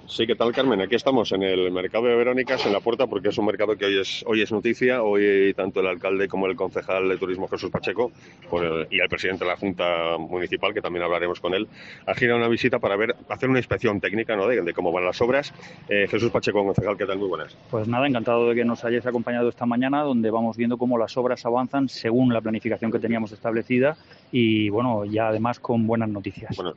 Sí, ¿qué tal, Carmen? Aquí estamos en el mercado de Verónicas, en la puerta, porque es un mercado que hoy es noticia. Hoy tanto el alcalde como el concejal de turismo, Jesús Pacheco, y el presidente de la Junta Municipal, que también hablaremos con él, ha girado una visita para hacer una inspección técnica, ¿no?, de cómo van las obras. Jesús Pacheco, concejal, ¿qué tal? Muy buenas. Pues nada, encantado de que nos hayáis acompañado esta mañana, donde vamos viendo cómo las obras avanzan según la planificación que teníamos establecida y, bueno, ya además con buenas noticias. Bueno,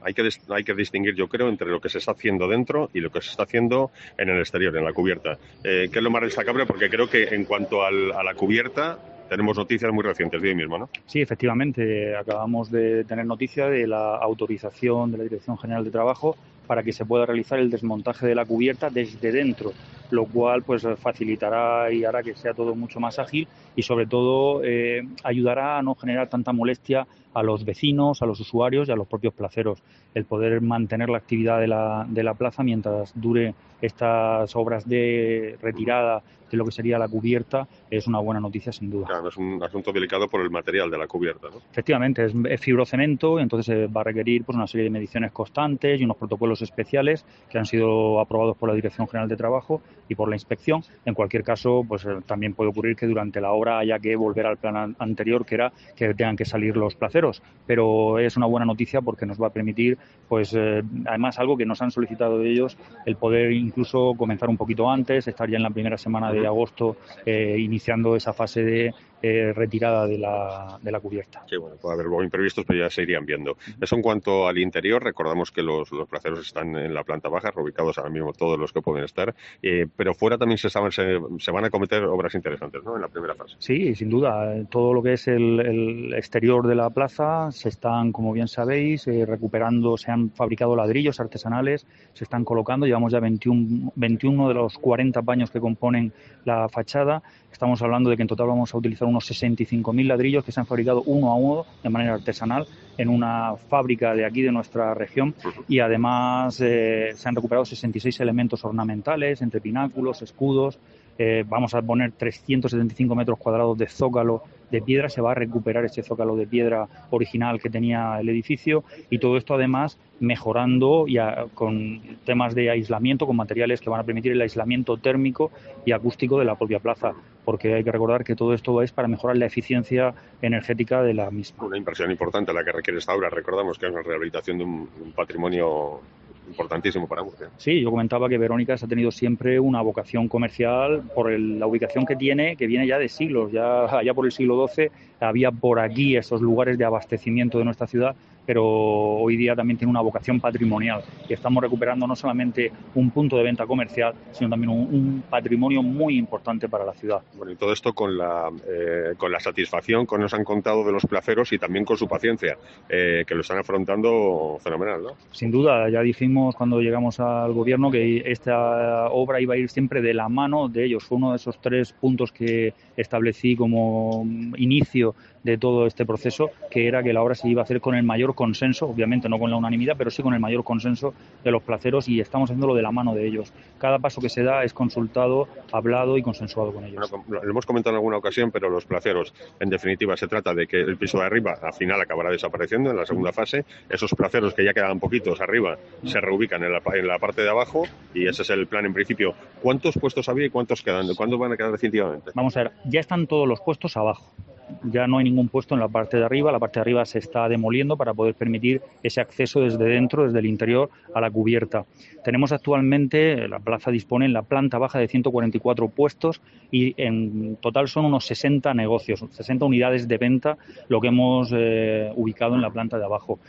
hay que distinguir, yo creo, entre lo que se está haciendo dentro y lo que se está haciendo en el exterior, en la cubierta. ¿Qué es lo más destacable? Porque creo que en cuanto a la cubierta tenemos noticias muy recientes de hoy mismo, ¿no? Sí, efectivamente, acabamos de tener noticia de la autorización de la Dirección General de Trabajo para que se pueda realizar el desmontaje de la cubierta desde dentro, lo cual pues facilitará y hará que sea todo mucho más ágil y sobre todo ayudará a no generar tanta molestia a los vecinos, a los usuarios y a los propios placeros. El poder mantener la actividad de la plaza mientras dure estas obras de retirada de lo que sería la cubierta es una buena noticia sin duda. Claro, es un asunto delicado por el material de la cubierta, ¿no? Efectivamente, es fibrocemento, entonces va a requerir pues una serie de mediciones constantes y unos protocolos especiales que han sido aprobados por la Dirección General de Trabajo y por la inspección. En cualquier caso, pues también puede ocurrir que durante la obra haya que volver al plan anterior, que era que tengan que salir los placeros, pero es una buena noticia porque nos va a permitir, pues además algo que nos han solicitado ellos, el poder incluso comenzar un poquito antes, estar ya en la primera semana de agosto iniciando esa fase de retirada de la cubierta. Sí, bueno, puede haber luego imprevistos, pero ya se irían viendo. Eso en cuanto al interior, recordamos que los placeros están en la planta baja, reubicados ahora mismo todos los que pueden estar, pero fuera también se van a cometer obras interesantes, ¿no?, en la primera fase. Sí, sin duda. Todo lo que es el exterior de la plaza se están, como bien sabéis, recuperando, se han fabricado ladrillos artesanales, se están colocando, llevamos ya 21 de los 40 paños que componen la fachada. Estamos hablando de que en total vamos a utilizar unos 65.000 ladrillos que se han fabricado uno a uno de manera artesanal en una fábrica de aquí de nuestra región y además se han recuperado 66 elementos ornamentales entre pináculos, escudos. Vamos a poner 375 metros cuadrados de zócalo de piedra, se va a recuperar ese zócalo de piedra original que tenía el edificio y todo esto además mejorando con temas de aislamiento, con materiales que van a permitir el aislamiento térmico y acústico de la propia plaza, porque hay que recordar que todo esto es para mejorar la eficiencia energética de la misma. Una inversión importante la que requiere esta obra. Recordamos que es una rehabilitación de un patrimonio importantísimo para Murcia. Sí, yo comentaba que Verónicas ha tenido siempre una vocación comercial por la ubicación que tiene, que viene ya de siglos. Ya allá por el siglo XII había por aquí estos lugares de abastecimiento de nuestra ciudad, pero hoy día también tiene una vocación patrimonial y estamos recuperando no solamente un punto de venta comercial, sino también un patrimonio muy importante para la ciudad. Bueno, y todo esto con la satisfacción que nos han contado de los placeros y también con su paciencia, que lo están afrontando fenomenal, ¿no? Sin duda, ya dijimos cuando llegamos al gobierno que esta obra iba a ir siempre de la mano de ellos. Fue uno de esos 3 puntos que establecí como inicio de todo este proceso, que era que la obra se iba a hacer con el mayor consenso, obviamente no con la unanimidad, pero sí con el mayor consenso de los placeros y estamos haciéndolo de la mano de ellos. Cada paso que se da es consultado, hablado y consensuado con ellos. Bueno, lo hemos comentado en alguna ocasión, pero los placeros, en definitiva, se trata de que el piso de arriba al final acabará desapareciendo en la segunda fase. Esos placeros que ya quedan poquitos arriba se reubican en la parte de abajo y ese es el plan en principio. ¿Cuántos puestos había y cuántos quedan? ¿Cuántos van a quedar definitivamente? Vamos a ver, ya están todos los puestos abajo. Ya no hay ningún puesto en la parte de arriba. La parte de arriba se está demoliendo para poder permitir ese acceso desde dentro, desde el interior, a la cubierta. Tenemos actualmente, la plaza dispone en la planta baja de 144 puestos y en total son unos 60 negocios, 60 unidades de venta, lo que hemos ubicado en la planta de abajo.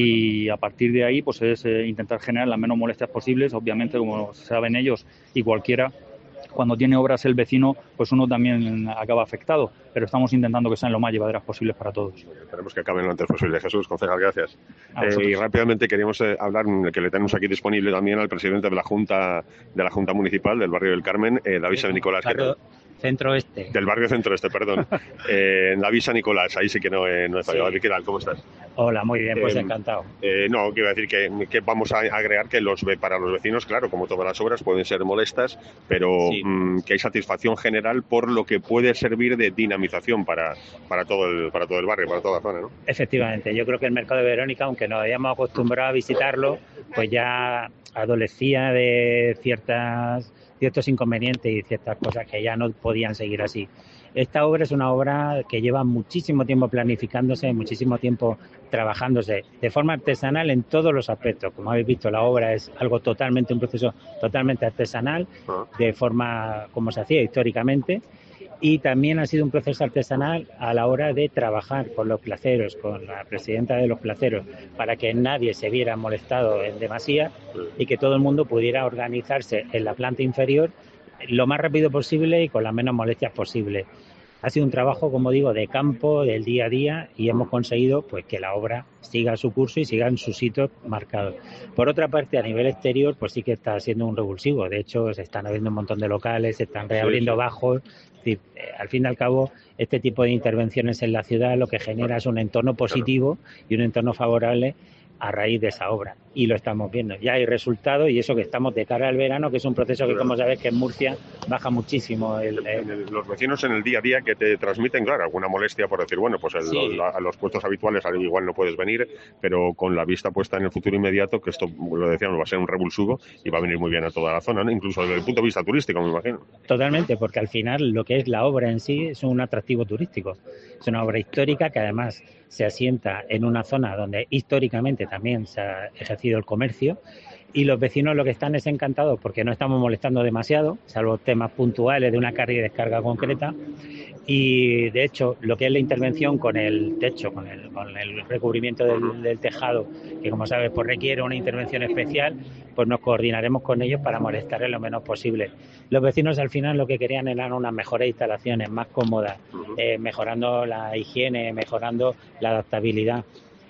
Y a partir de ahí pues es intentar generar las menos molestias posibles. Obviamente, como saben ellos y cualquiera, cuando tiene obras el vecino, pues uno también acaba afectado, pero estamos intentando que sean lo más llevaderas posibles para todos. Esperemos que acaben lo antes posible. Jesús, concejal, gracias. Y rápidamente queríamos hablar, que le tenemos aquí disponible también al presidente de la Junta Municipal del barrio del Carmen, David San Nicolás. Centro-Este. Del barrio Centro-Este, perdón. David San Nicolás, ahí sí que no he fallado. Sí. ¿Qué tal? ¿Cómo estás? Hola, muy bien, pues encantado. No, quiero decir que vamos a agregar que para los vecinos, claro, como todas las obras, pueden ser molestas, pero sí, que hay satisfacción general por lo que puede servir de dinamización para todo el barrio, para toda la zona, ¿no? Efectivamente, yo creo que el mercado de Verónica, aunque nos hayamos acostumbrado a visitarlo, pues ya adolecía de ciertos inconvenientes y ciertas cosas que ya no podían seguir así. Esta obra es una obra que lleva muchísimo tiempo planificándose, muchísimo tiempo trabajándose de forma artesanal en todos los aspectos. Como habéis visto, la obra es un proceso totalmente artesanal, de forma como se hacía históricamente, y también ha sido un proceso artesanal a la hora de trabajar con los placeros, con la presidenta de los placeros, para que nadie se viera molestado en demasía y que todo el mundo pudiera organizarse en la planta inferior lo más rápido posible y con las menos molestias posible. Ha sido un trabajo, como digo, de campo, del día a día, y hemos conseguido pues que la obra siga su curso y siga en sus sitios marcados. Por otra parte, a nivel exterior, pues sí que está siendo un revulsivo. De hecho, se están abriendo un montón de locales, se están reabriendo bajos. Es decir, al fin y al cabo, este tipo de intervenciones en la ciudad lo que genera es un entorno positivo y un entorno favorable a raíz de esa obra, y lo estamos viendo. Ya hay resultados, y eso que estamos de cara al verano, que es un proceso que, como sabes, que en Murcia baja muchísimo. Los vecinos en el día a día que te transmiten, claro, alguna molestia por decir, bueno, pues a los puestos habituales igual no puedes venir, pero con la vista puesta en el futuro inmediato, que esto, lo decíamos, va a ser un revulsivo y va a venir muy bien a toda la zona, ¿no? Incluso desde el punto de vista turístico, me imagino. Totalmente, porque al final lo que es la obra en sí es un atractivo turístico. Es una obra histórica que además se asienta en una zona donde históricamente también se ha ejercido el comercio, y los vecinos lo que están es encantados porque no estamos molestando demasiado, salvo temas puntuales de una carga y descarga concreta. Y de hecho, lo que es la intervención con el techo, con el recubrimiento del tejado, que como sabes pues requiere una intervención especial, pues nos coordinaremos con ellos para molestarles lo menos posible. Los vecinos al final lo que querían eran unas mejores instalaciones, más cómodas, mejorando la higiene, mejorando la adaptabilidad.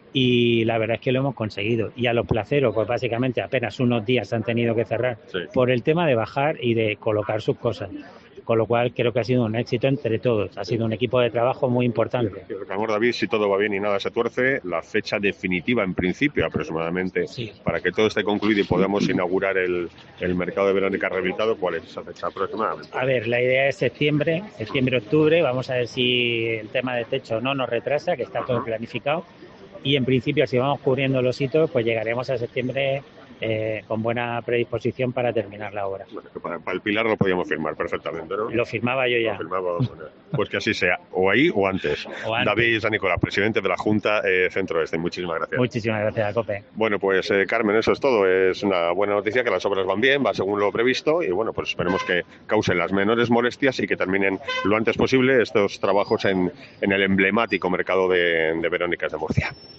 Y la verdad es que lo hemos conseguido. Y a los placeros, pues básicamente apenas unos días han tenido que cerrar por el tema de bajar y de colocar sus cosas. Con lo cual creo que ha sido un éxito entre todos. Ha sido un equipo de trabajo muy importante. Recordamos, David, si todo va bien y nada se tuerce, la fecha definitiva, en principio, aproximadamente, para que todo esté concluido y podamos inaugurar el mercado de Verónica rehabilitado, ¿cuál es esa fecha aproximadamente? A ver, la idea es septiembre, octubre. Vamos a ver si el tema de techo no nos retrasa, que está todo planificado. Y en principio, si vamos cubriendo los hitos, pues llegaremos a septiembre con buena predisposición para terminar la obra. Bueno, para el Pilar lo podíamos firmar perfectamente, ¿no? Lo firmaba yo ya. Pues que así sea, o ahí o antes. David San Nicolás, presidente de la Junta Centro Este, muchísimas gracias. Muchísimas gracias, COPE. Bueno, pues Carmen, eso es todo. Es una buena noticia que las obras van bien, va según lo previsto, y bueno, pues esperemos que causen las menores molestias y que terminen lo antes posible estos trabajos en el emblemático mercado de Verónicas de Murcia.